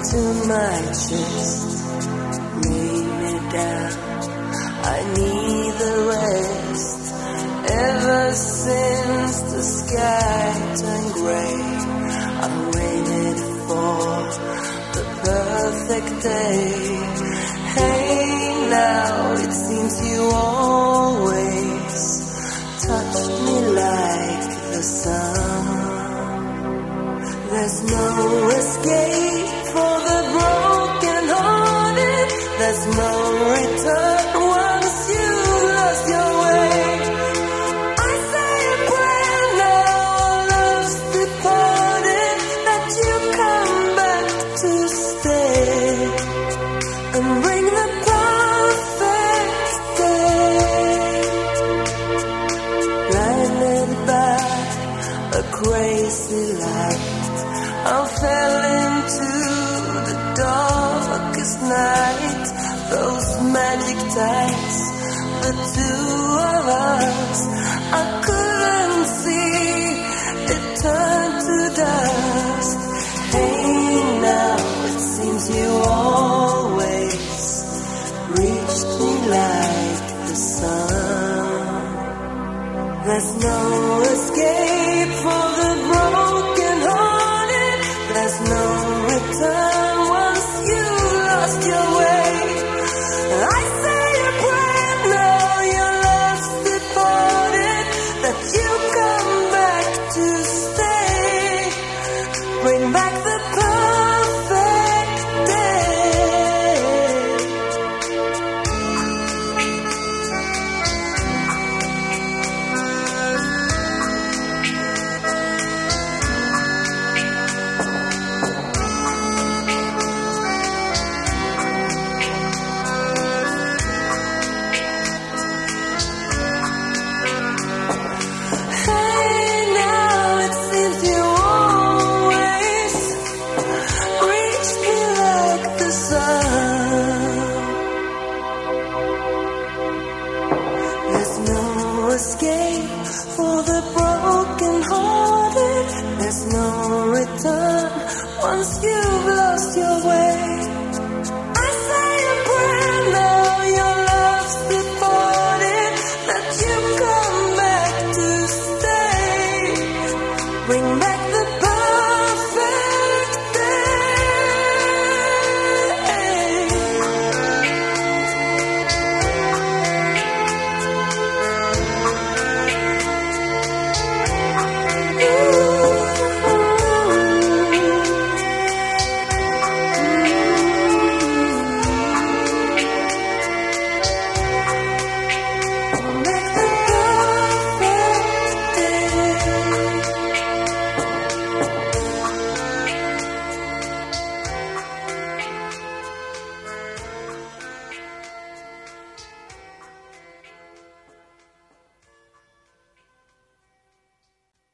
into my chest, lay me down, I need the rest. Ever since the sky turned gray, I waited for the perfect day. Hey, now it seems you always touched me like the sun. There's no escape for the broken hearted. There's no return once you lost your way. I say a prayer now, love's departed, that you come back to stay and bring the perfect day. Blinded by a crazy light, I fell into the darkest night. Those magic tides, the two of us, I couldn't see, it turned to dust. Hey, now it seems you always reached me like the sun. There's no